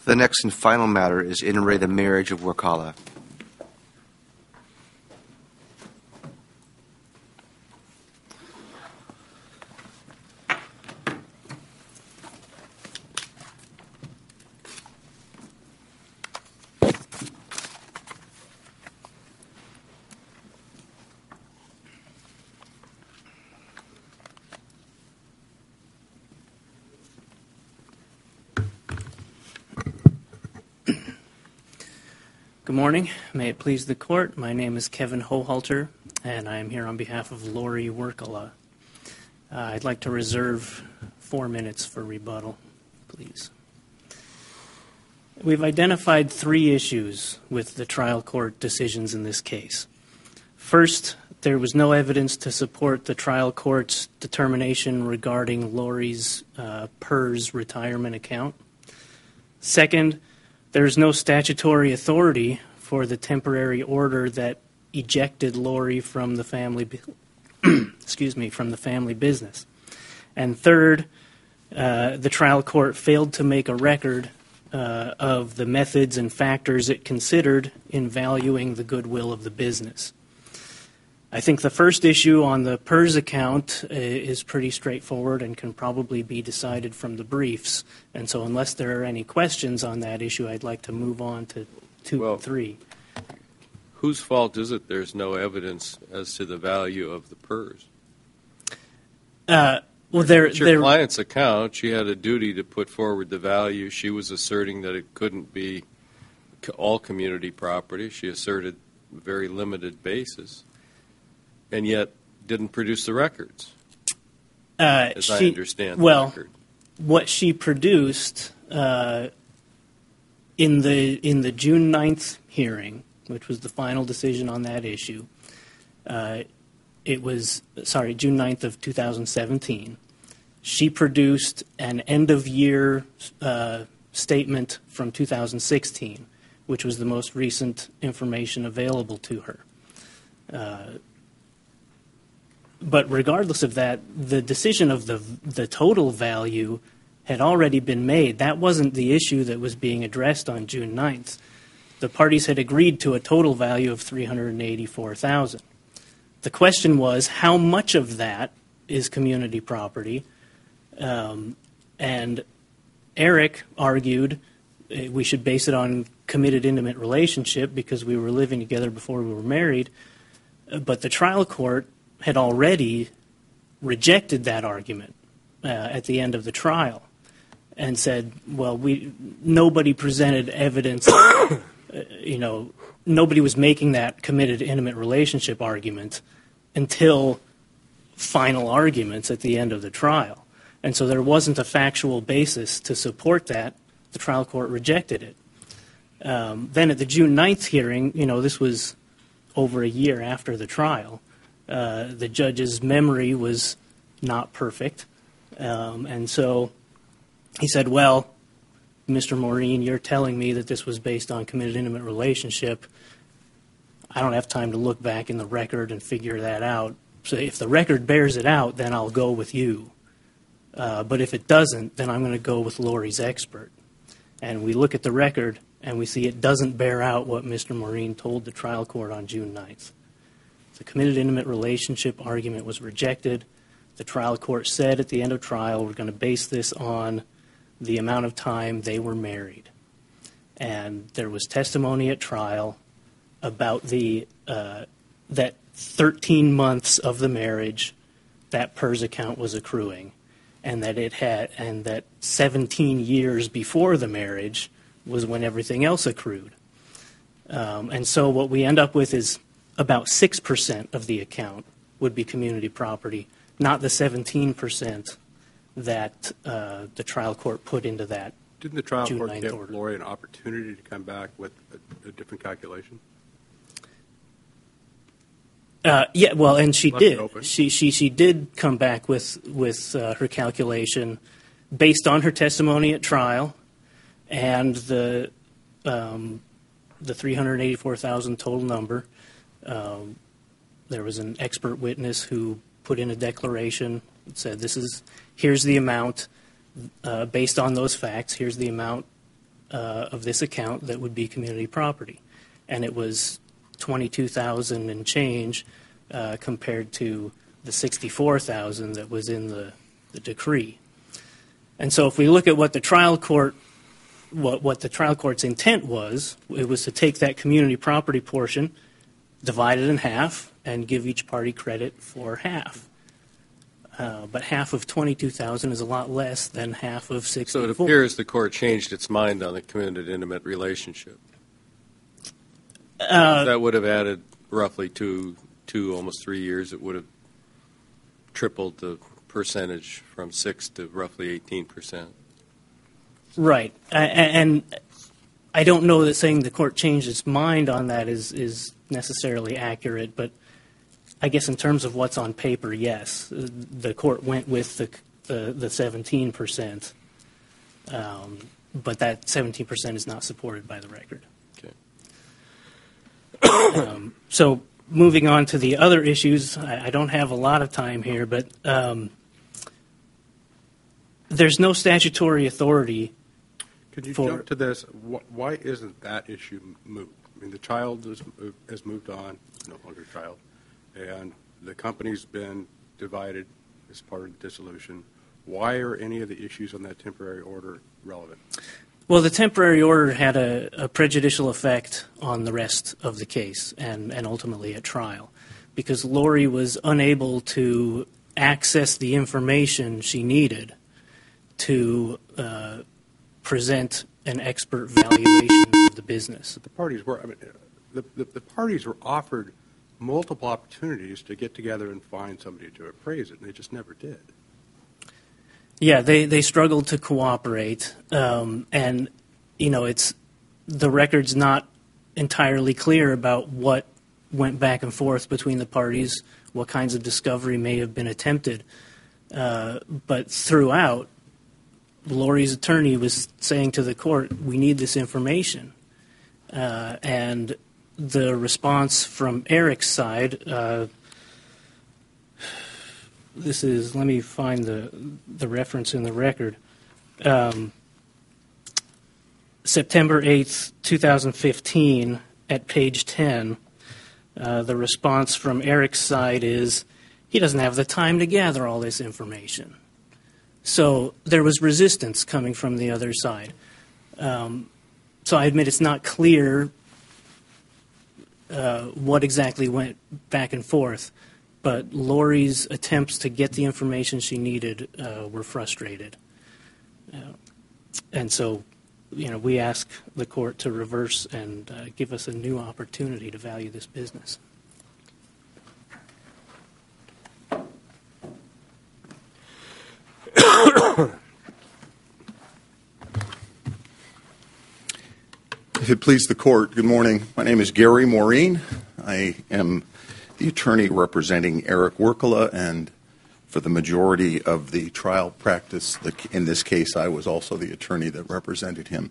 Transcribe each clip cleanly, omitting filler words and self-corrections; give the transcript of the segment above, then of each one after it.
The next and final matter is in re the marriage of Workala. Good morning. May it please the Court, my name is Kevin Hohalter, and I am here on behalf of Lori Workala. I'd like to reserve 4 minutes for rebuttal, please. We've identified 3 issues with the trial court decisions in this case. First, there was no evidence to support the trial court's determination regarding Lori's PERS retirement account. Second, there is no statutory authority for the temporary order that ejected Lori from the family, from the family business. And third, the trial court failed to make a record of the methods and factors it considered in valuing the goodwill of the business. I think the first issue on the PERS account is pretty straightforward and can probably be decided from the briefs. And so unless there are any questions on that issue, I'd like to move on to 2 and 3. Whose fault is it there's no evidence as to the value of the PERS? It's your client's account. She had a duty to put forward the value. She was asserting that it couldn't be all community property. She asserted a very limited basis, and yet didn't produce the records, as I understand the record. What she produced in the June 9th hearing, which was the final decision on that issue, June 9th of 2017, she produced an end-of-year statement from 2016, which was the most recent information available to her. But regardless of that, the decision of the total value had already been made. That wasn't the issue that was being addressed on June 9th. The parties had agreed to a total value of $384,000. The question was, how much of that is community property? And Eric argued we should base it on committed intimate relationship because we were living together before we were married. But the trial court had already rejected that argument at the end of the trial and said, well, nobody presented evidence, nobody was making that committed intimate relationship argument until final arguments at the end of the trial. And so there wasn't a factual basis to support that. The trial court rejected it. Then at the June 9th hearing, this was over a year after the trial, the judge's memory was not perfect. And so he said, well, Mr. Maureen, you're telling me that this was based on committed intimate relationship. I don't have time to look back in the record and figure that out. So if the record bears it out, then I'll go with you. But if it doesn't, then I'm going to go with Lori's expert. And we look at the record and we see it doesn't bear out what Mr. Maureen told the trial court on June 9th. The committed intimate relationship argument was rejected. The trial court said at the end of trial, we're going to base this on the amount of time they were married. And there was testimony at trial about that 13 months of the marriage that PERS account was accruing, and that 17 years before the marriage was when everything else accrued. And so what we end up with is about 6% of the account would be community property, not the 17% that the trial court put into that Didn't the trial June court 9th give order. Lori an opportunity to come back with a different calculation? And she Left did. it open. She did come back with her calculation based on her testimony at trial and the $384,000 total number. There was an expert witness who put in a declaration that said, here's the amount based on those facts. Here's the amount of this account that would be community property. And it was $22,000 and change compared to the $64,000 that was in the decree. And so if we look at what the trial court, what the trial court's intent was, it was to take that community property portion, divide it in half, and give each party credit for half. But half of $22,000 is a lot less than half of $64,000. So it appears the court changed its mind on the committed intimate relationship. That would have added roughly to almost 3 years. It would have tripled the percentage from 6 to roughly 18%. Right. And I don't know that saying the court changed its mind on that is necessarily accurate, but I guess in terms of what's on paper, yes. The court went with the 17%, but that 17% is not supported by the record. Okay. So moving on to the other issues, I don't have a lot of time here, but there's no statutory authority. Could you jump to this? Why isn't that issue moot? I mean, the child has moved on, no longer a child, and the company's been divided as part of the dissolution. Why are any of the issues on that temporary order relevant? Well, the temporary order had a prejudicial effect on the rest of the case and ultimately at trial, because Lori was unable to access the information she needed to present an expert valuation of the business. But the parties were, I mean, the parties were offered multiple opportunities to get together and find somebody to appraise it, and they just never did. Yeah, they struggled to cooperate, and it's the record's not entirely clear about what went back and forth between the parties, what kinds of discovery may have been attempted, but throughout, Lori's attorney was saying to the court, "We need this information," and the response from Eric's side. Let me find the reference in the record. September 8th, 2015, at page 10, the response from Eric's side is, he doesn't have the time to gather all this information. So there was resistance coming from the other side. So I admit it's not clear what exactly went back and forth, but Lori's attempts to get the information she needed were frustrated. And so, we ask the court to reverse and give us a new opportunity to value this business. If it please the court, good morning. My name is Gary Maureen. I am the attorney representing Eric Werkele, and for the majority of the trial practice, in this case, I was also the attorney that represented him.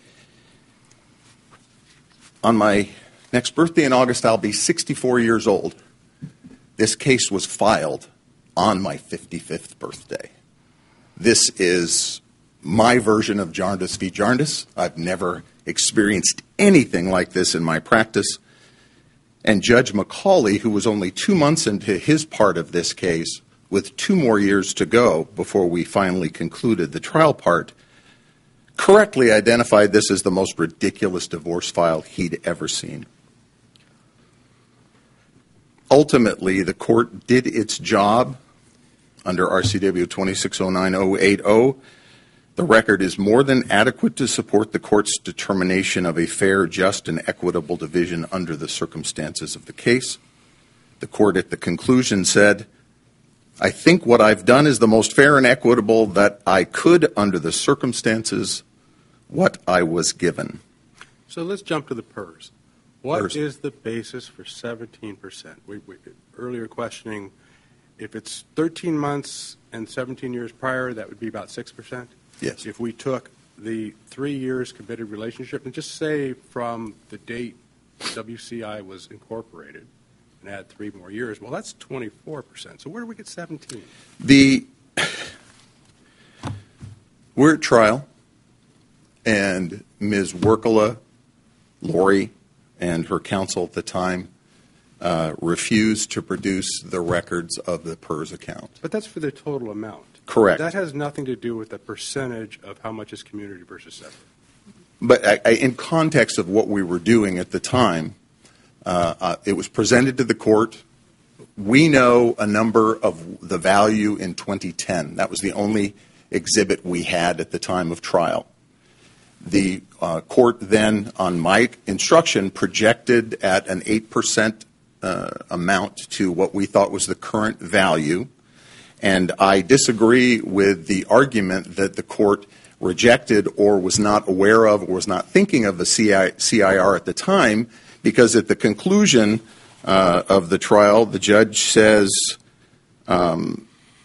On my next birthday in August, I'll be 64 years old. This case was filed on my 55th birthday. This is my version of Jarndyce v. Jarndyce. I've never experienced anything like this in my practice. And Judge McCauley, who was only 2 months into his part of this case, with 2 more years to go before we finally concluded the trial part, correctly identified this as the most ridiculous divorce file he'd ever seen. Ultimately, the court did its job under RCW 2609-080. The record is more than adequate to support the court's determination of a fair, just, and equitable division under the circumstances of the case. The court at the conclusion said, "I think what I've done is the most fair and equitable that I could under the circumstances, what I was given." So let's jump to the PERS. What is the basis for 17%? We earlier questioning, if it's 13 months and 17 years prior, that would be about 6%? Yes. If we took the 3 years committed relationship and just say from the date WCI was incorporated and add 3 more years, well, that's 24%. So where do we get 17? We're at trial, and Ms. Workala, Lori, and her counsel at the time refused to produce the records of the PERS account. But that's for the total amount. Correct. That has nothing to do with the percentage of how much is community versus separate. But in context of what we were doing at the time, it was presented to the court. We know a number of the value in 2010. That was the only exhibit we had at the time of trial. The court then, on my instruction, projected at an 8% amount to what we thought was the current value. And I disagree with the argument that the court rejected or was not aware of or was not thinking of the CIR at the time, because at the conclusion of the trial, the judge says on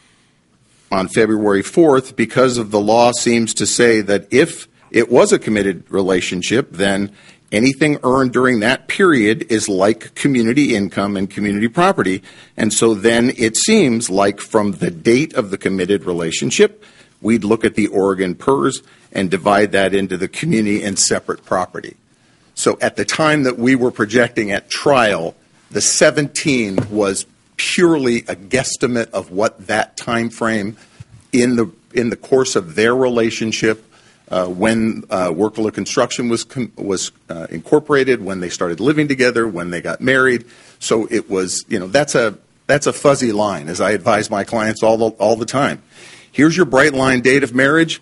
February 4th, because of the law seems to say that if it was a committed relationship, then anything earned during that period is like community income and community property. And so then it seems like from the date of the committed relationship, we'd look at the Oregon PERS and divide that into the community and separate property. So at the time that we were projecting at trial, the 17 was purely a guesstimate of what that time frame in the course of their relationship, when Workala Construction was incorporated, when they started living together, when they got married. So it was, that's a fuzzy line, as I advise my clients all the time. Here's your bright line date of marriage.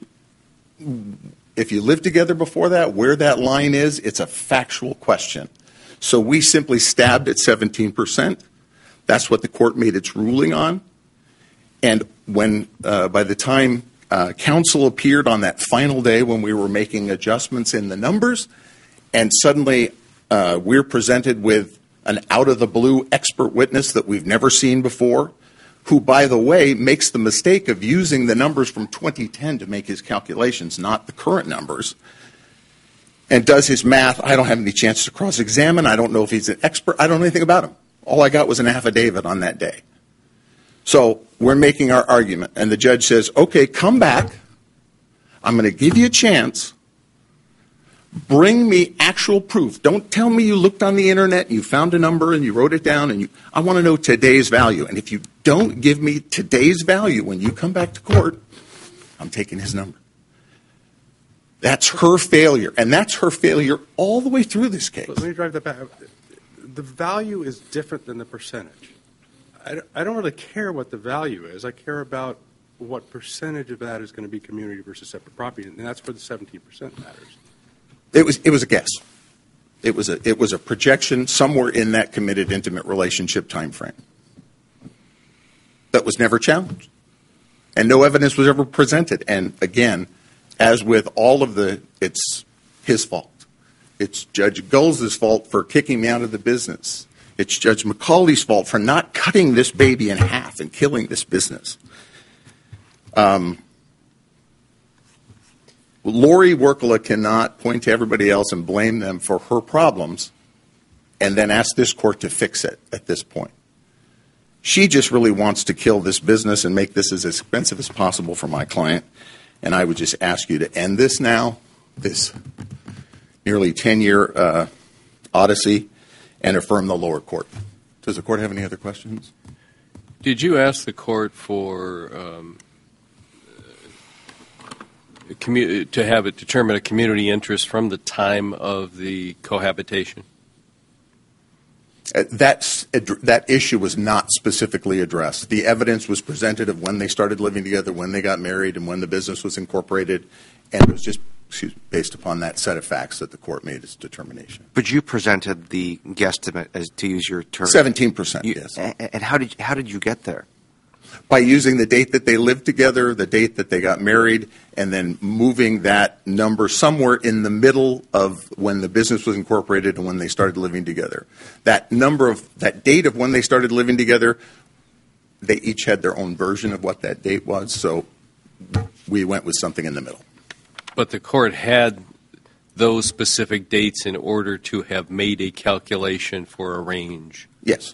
If you lived together before that, where that line is, it's a factual question. So we simply stabbed at 17%. That's what the court made its ruling on. And when, by the time counsel appeared on that final day when we were making adjustments in the numbers, and suddenly we're presented with an out-of-the-blue expert witness that we've never seen before, who, by the way, makes the mistake of using the numbers from 2010 to make his calculations, not the current numbers, and does his math. I don't have any chance to cross-examine. I don't know if he's an expert. I don't know anything about him. All I got was an affidavit on that day. So we're making our argument, and the judge says, okay, come back. I'm going to give you a chance. Bring me actual proof. Don't tell me you looked on the internet and you found a number and you wrote it down, and I want to know today's value. And if you don't give me today's value when you come back to court, I'm taking his number. That's her failure, and that's her failure all the way through this case. Let me drive that back. The value is different than the percentage. I don't really care what the value is. I care about what percentage of that is going to be community versus separate property, and that's where the 17% matters. It was a guess. It was a projection somewhere in that committed intimate relationship time frame that was never challenged, and no evidence was ever presented. And again, as with all of it's his fault. It's Judge Gull's fault for kicking me out of the business. It's Judge McCauley's fault for not cutting this baby in half and killing this business. Lori Workala cannot point to everybody else and blame them for her problems and then ask this court to fix it at this point. She just really wants to kill this business and make this as expensive as possible for my client. And I would just ask you to end this now, this nearly 10-year odyssey, and affirm the lower court. Does the court have any other questions? Did you ask the court for to have it determine a community interest from the time of the cohabitation? That issue was not specifically addressed. The evidence was presented of when they started living together, when they got married, and when the business was incorporated, and it was just based upon that set of facts that the court made its determination. But you presented the guesstimate, as to use your term. 17%, yes. And how did you get there? By using the date that they lived together, the date that they got married, and then moving that number somewhere in the middle of when the business was incorporated and when they started living together. That date of when they started living together, they each had their own version of what that date was, so we went with something in the middle. But the court had those specific dates in order to have made a calculation for a range? Yes.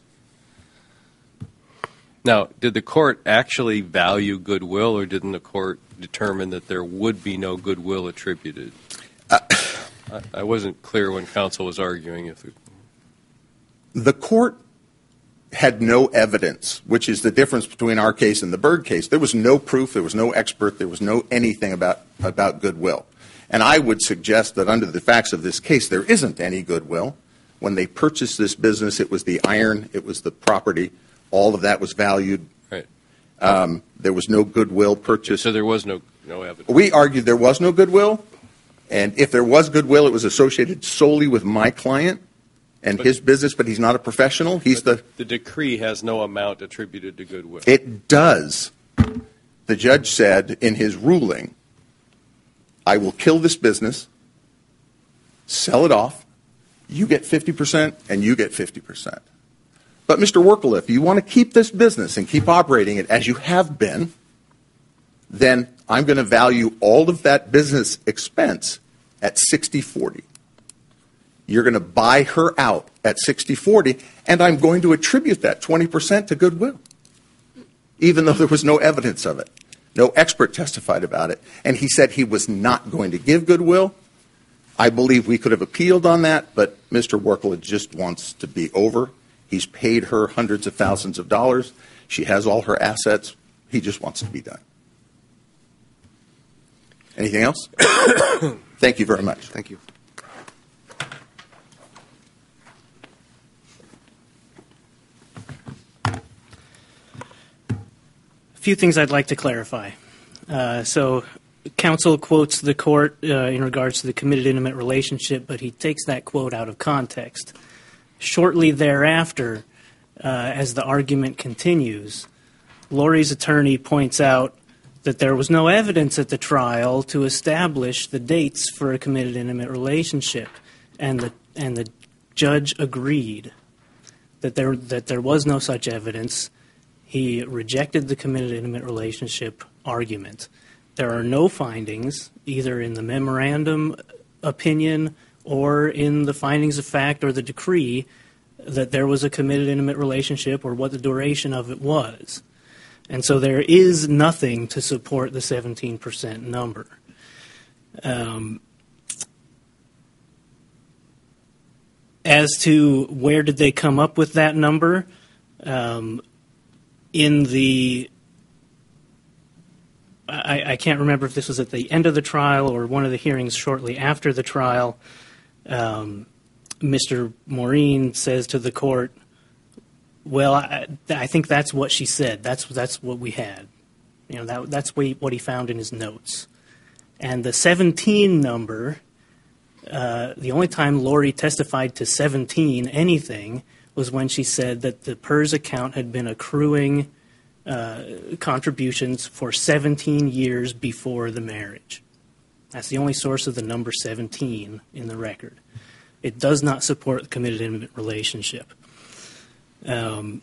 Now, did the court actually value goodwill, or didn't the court determine that there would be no goodwill attributed? I wasn't clear when counsel was arguing. The court had no evidence, which is the difference between our case and the Byrd case. There was no proof, there was no expert, there was no anything about goodwill. And I would suggest that under the facts of this case, there isn't any goodwill. When they purchased this business, it was the iron, it was the property, all of that was valued. Right. There was no goodwill purchased. So there was no evidence. We argued there was no goodwill, and if there was goodwill, it was associated solely with my client and his business, but he's not a professional. The decree has no amount attributed to goodwill. It does. The judge said in his ruling, I will kill this business, sell it off, you get 50% and you get 50%. But Mr. Werkel, if you want to keep this business and keep operating it as you have been, then I'm going to value all of that business expense at 60-40. You're going to buy her out at 60-40, and I'm going to attribute that 20% to goodwill, even though there was no evidence of it. No expert testified about it. And he said he was not going to give goodwill. I believe we could have appealed on that, but Mr. Werkel just wants to be over. He's paid her hundreds of thousands of dollars. She has all her assets. He just wants to be done. Anything else? Thank you very much. Thank you. A few things I'd like to clarify. So counsel quotes the court in regards to the committed intimate relationship, but he takes that quote out of context. Shortly thereafter, as the argument continues, Lori's attorney points out that there was no evidence at the trial to establish the dates for a committed intimate relationship, and the judge agreed that there was no such evidence. He rejected the committed intimate relationship argument. There are no findings, either in the memorandum opinion or in the findings of fact or the decree, that there was a committed intimate relationship or what the duration of it was. And so there is nothing to support the 17% number. As to where did they come up with that number, I can't remember if this was at the end of the trial or one of the hearings shortly after the trial. Mr. Maureen says to the court, well, I think that's what she said. That's what we had. You know, that's what he found in his notes. And the 17 number, the only time Lori testified to 17 anything was when she said that the PERS account had been accruing contributions for 17 years before the marriage. That's the only source of the number 17 in the record. It does not support the committed intimate relationship. On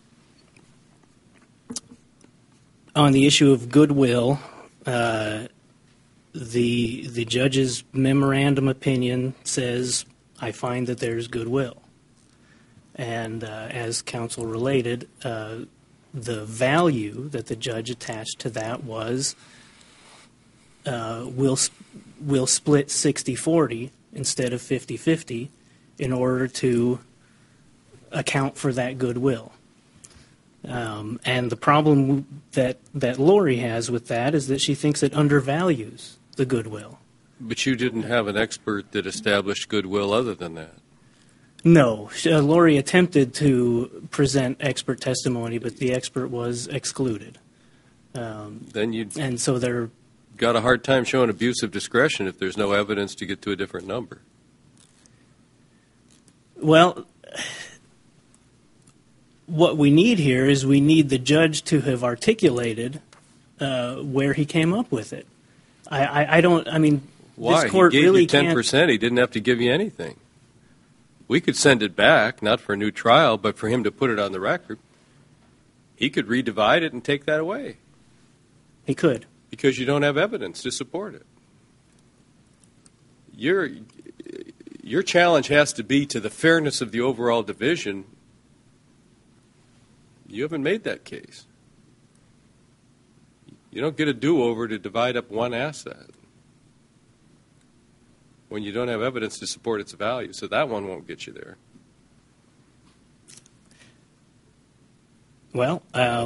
the issue of goodwill, the judge's memorandum opinion says, I find that there's goodwill. And as counsel related, the value that the judge attached to that was we'll split 60-40 instead of 50-50 in order to account for that goodwill. And the problem that Lori has with that is that she thinks it undervalues the goodwill. But you didn't have an expert that established goodwill other than that. No. Lori attempted to present expert testimony, but the expert was excluded. Then you and so they're got a hard time showing abuse of discretion if there's no evidence to get to a different number. Well, what we need here is we need the judge to have articulated where he came up with it. I mean, why? This court he gave really you 10%. He didn't have to give you anything. We could send it back, not for a new trial, but for him to put it on the record. He could redivide it and take that away. He could. Because you don't have evidence to support it. Your challenge has to be to the fairness of the overall division. You haven't made that case. You don't get a do-over to divide up one asset. when you don't have evidence to support its value. So that one won't get you there. Well,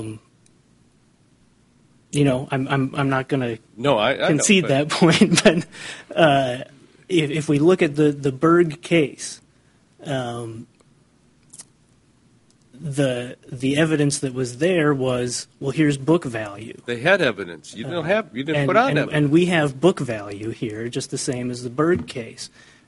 I'm not going to No, I concede know, that point, but if we look at the Berg case, the evidence that was there was, well, here's book value. They had evidence. You didn't put on evidence. And we have book value here, just the same as the Berg case.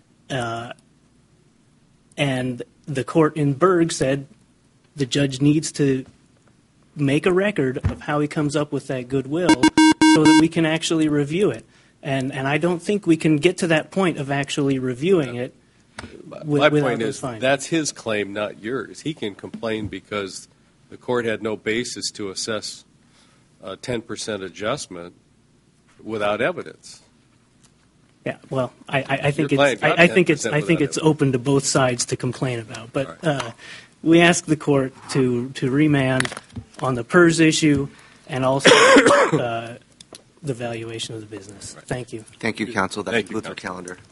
And the court in Berg said the judge needs to make a record of how he comes up with that goodwill so that we can actually review it. And I don't think we can get to that point of actually reviewing it My point is, that's his claim, not yours. He can complain because the court had no basis to assess a 10% adjustment without evidence. Yeah, well, I think Your it's client got I think 10% it's without it's open to both sides to complain about. But we ask the court to remand on the PERS issue and also the valuation of the business. Thank you. Thank you, counsel. That Thank you, concludes our counsel. calendar.